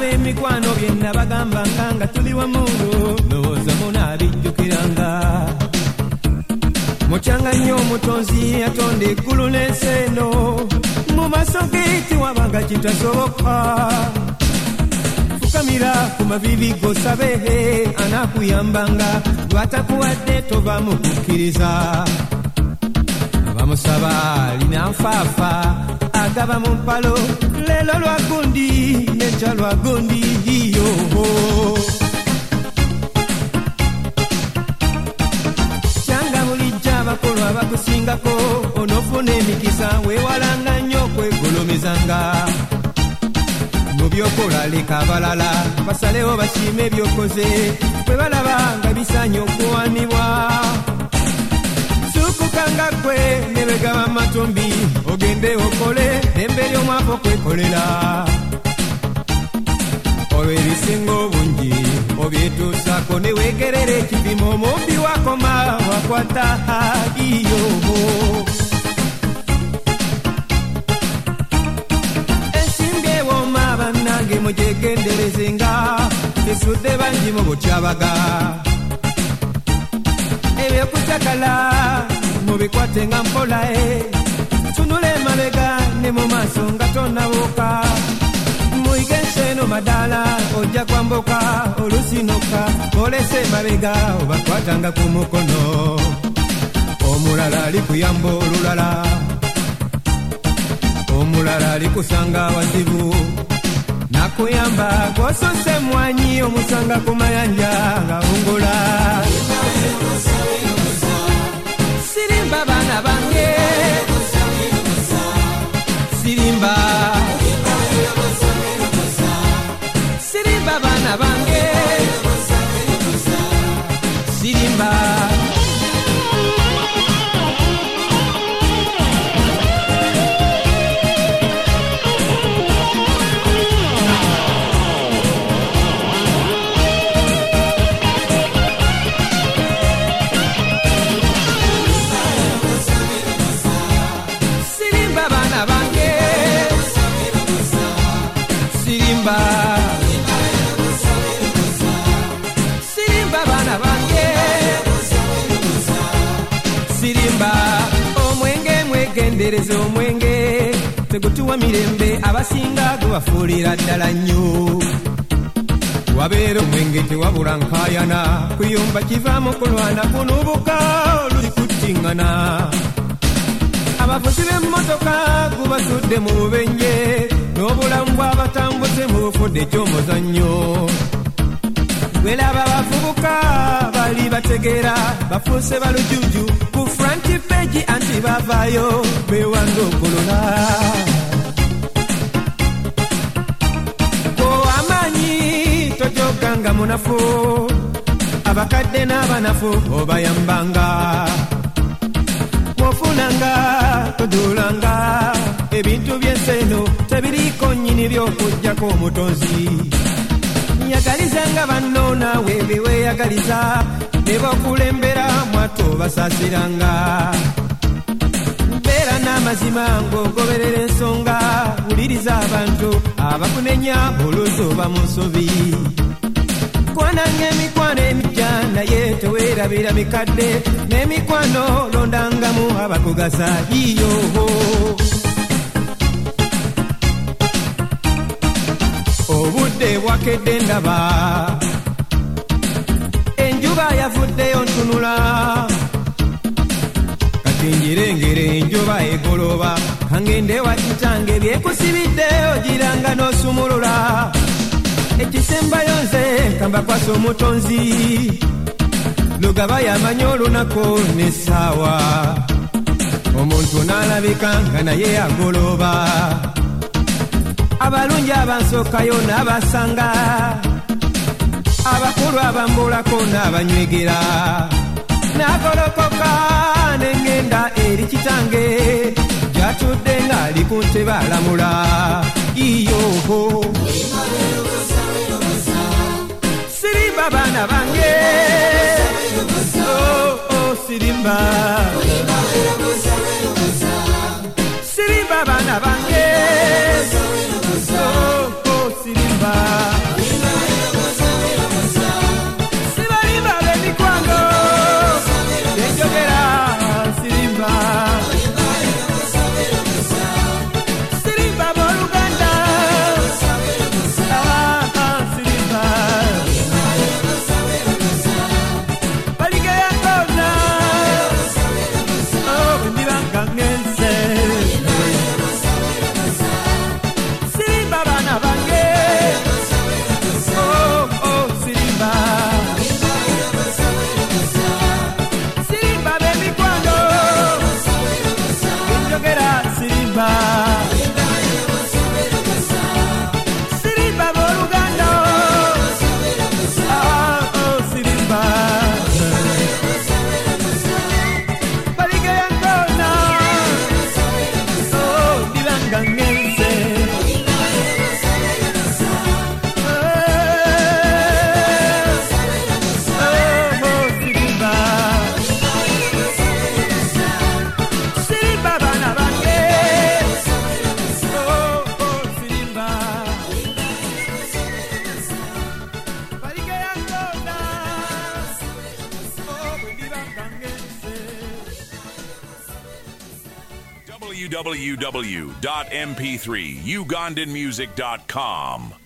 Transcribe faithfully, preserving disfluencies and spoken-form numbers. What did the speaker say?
mikwano byenna bagamba nga tuli wamu ndowooza munaabijjukiranga mukyanga nnyo omutonzi yatonda eggulu n'ensi eno mu maaso ge tewabanga kitasoboka fukamira ku mavivi gosabe anaakuyambanga lwatakuwadde tova mu kukkiriza abamusaba alina nfaafa agaba mu mpalo leero lwa gundi n'enkya lwa gundi iyo kyanga bulijja abakulu abakusingako onofuna emikisa weewalanga nnyo okwegolomezanga mu byokola leka abalala basalewo basiime ebyokoze bwe balaba nga bisaanye okuwanibwa sukukanga gwe ne begaba matumbi ogende okole ddembe ly'omwavu okwekolera olwo ebisinga obungi obyetuusako ne weegerera ekipimo omubbi wakoma wakwata iyo ensimbi ewooma bannange mugyegenderezenga esudde bangi mu bukyabaga ebyokucakala mubikwate nga mpola e tunula emabega ne mu maaso nga tonabuuka muyigense eno madaala ojja kwambuka olusinoka olese emabega obakwatanga ku mukono omulala alikuyamba olulala omulala alikusanga wazibu nakuyamba gwosose mwanyi omusanga ku mayanja nga wungula sirimba baana bange sirimba sirimba baana bange sirimba sirimba bana bange sirimba omwenge mwegendereza omwenge tegutuwa mirembe abasinga gubafuulira ddala nnyo wabeera omwenge tewabula nkayana kuyumba kivaamu kulwana kunubuka olulikuttiŋŋana abavuzi b'emmotoka gubasudde mu bubenje n'obulamu bw'abatambuze mu bufudde ky'omuzannyo welaba bavubuka bali bategeera bafuuse balujuju ku franti peegi anti bavaayo bewanda okolola ko amaanyi tojoganga munafu abakadde n'abanafu obayambanga ofunanga todulanga ebintu by'enseno tebiriiko nnyini by'okuggyako omutonzi yagalizanga banno naawe beweeyagaliza ne bakulembera mwato basaasiranga mbeera n'amazima ng'ogoberera ensonga wuliriza abantu abakunenya oluzooba mu nsobi kwananga emikwano emijja naye teweerabira mikadde n'emikwano londangamu abakugasa iyo obudde bwakedde ndaba enjuba yavuddeyo ntunula kati njirengere enjuba egoloba kangende wa kitange byekusibidde ogiranga n'osumulula ekisembayo nze kamba kwasa omutonzi lugaba yamanyi olunaku n'essaawa omuntu n'alabika nga naye agoloba abalungi abansookayo n'abasanga abakulu abambulako n'abanywegera n'agolokoka n'engenda eri kitange gyatudde ng'ali ku ntebe alamula iyoho sirimba baana bange oh, oh, sirimba sirimba baana bange oh, oh, sirimba w w w dot m p three ugandan music dot com.